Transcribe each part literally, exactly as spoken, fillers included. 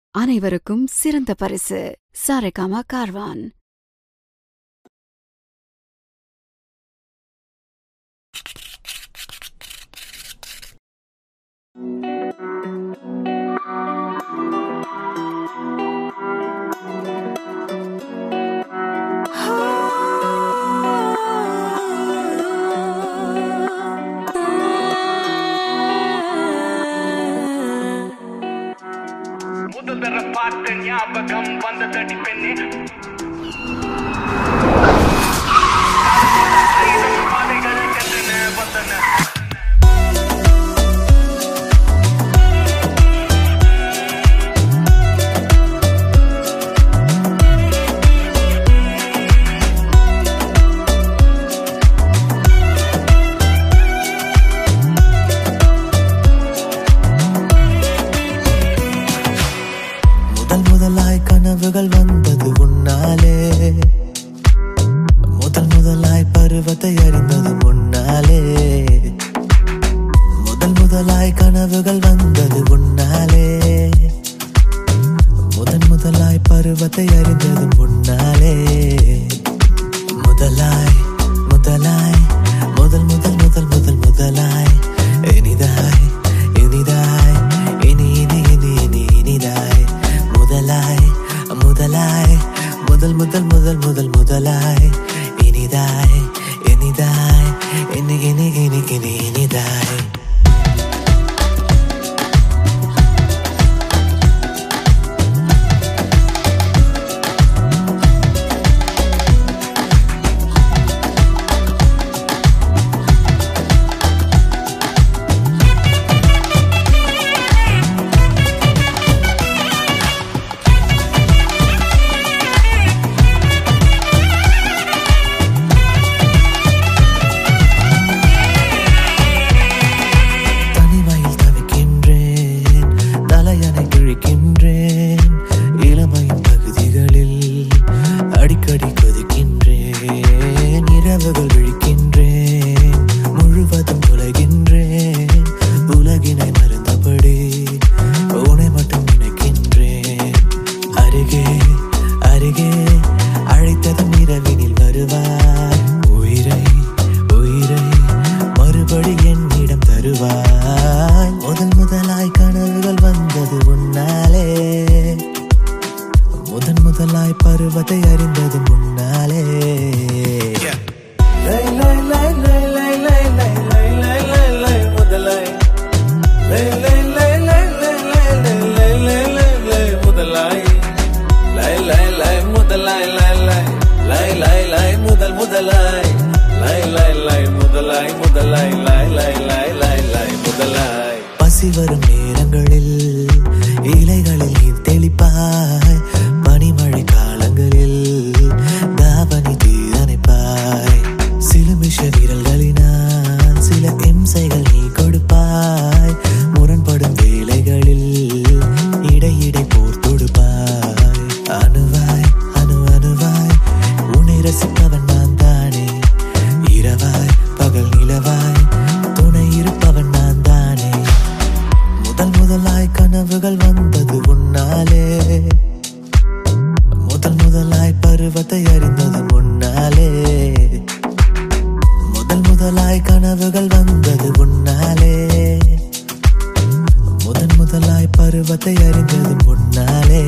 அனைவருக்கும் சிறந்த பரிசு சாரேகாமா கார்வான். முதல் தர பார்த்த ஞாபகம் வந்ததடி பெண்ணே, பாதைகள் சென்றன வந்தன. முதலாய் கனவுகள் வந்தது உன்னாலே, முதல் முதலாய் பருவத்தை அறிந்தது முன்னாலே. முதல் முதலாய் கனவுகள் வந்தது உன்னாலே, முதன் முதலாய் பருவத்தை அறிந்தது முன்னாலே. முதலாய் முதலாய் முதல் முதல் முதல் முதல் முதலாய் இனிதாய் இனிதாய் இனி இனி இனி இனி இனிதாய். முதலாய் முதலாய் முதல் முதல் முதல் முதல் முதலாய் இனிதாய் இனிதாய் இனி இனி இனி இனி இனிதாய். இளமையின் பகுதிகளில் அடிக்கடி கொதிக்கின்றேன், இரவுகள் விழிக்கின்றேன், முழுவதும் உலகின்றேன். உலகினை மறந்தபடி உன்னை மட்டும் நினைக்கின்றேன். அருகே அருகே அழைத்ததும் இரவினில் வருவாய். உயிரை உயிரை மறுபடி என்னிடம் தருவாய். முதல் முதலாய் கனவுகள் வந்தது உன்னாலே, முதன் முதலாய் பருவத்தை அறிந்தது முன்னாலே. முதல் முதலாய் முதலாய் முதலாய் முதலாய். பசி வரும் நேரங்களில் இலைகளில் நீர் தெளிப்பாய். பனிமழை காலங்களில் தாவணி தீரணைப்பாய். சிலுமிஷ விரல்களினால் சில இம்சைகள் நீ கொடுப்பாய். முரண்படும் வேலைகளில் இடையிடை போர் தொடுப்பாய். அணுவாய் அணு அணுவாய் உன்னை ரசிப்பவன் நான் தானே. இரவாய் பகல் நிலவாய் துணை இருப்பவன் நான் தானே. முதல் முதலாய் கனவுகள் வந்தது உன்னாலே, முதல் முதலாய் பருவத்தை அறிந்தது முன்னாலே. முதல் முதலாய் கனவுகள் வந்தது உன்னாலே, முதன் முதலாய் பருவத்தை அறிந்தது முன்னாலே.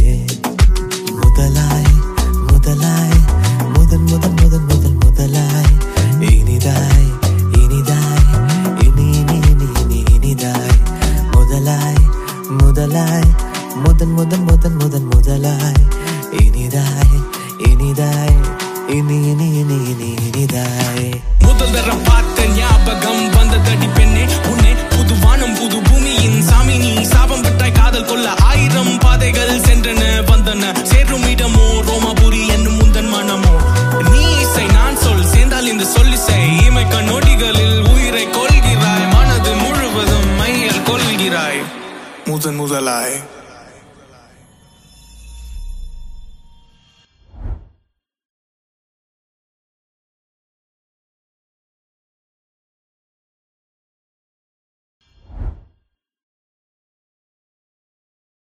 முதலாய் முதலாய் முதன் முதன் முதன் முதல் முதலாய் இனிதாய் இனிதாய் இனி இனி இனி இனி இனிதாய். முதலாய் முதலாய் முதன் முதன் முதன் முதன் முதலாய் இனிதாய் இனிதாய் இனி இனி இனி இனி இனிதாய். முதல் தர பார்த்த ஞாபகம் வந்ததடி பெண்ணே, உன்னை புது வானம் புது பூமியின் சாமி நீ. சாபம் பெற்றாய் காதல் கொள்ள ஆயிரம் பாதைகள் சென்றன வந்தன. சேரும் இடமோ ரோமாபுரி என்னும் முந்தன் மனமோ. நீ இசை நான் சொல் சேர்ந்தால் இந்த சொல்லிசை. இமை கண்ணோடிகளில் உயிரை கொள்கிறாய், மனது முழுவதும் மையல் கொள்கிறாய். முதன் முதலாய்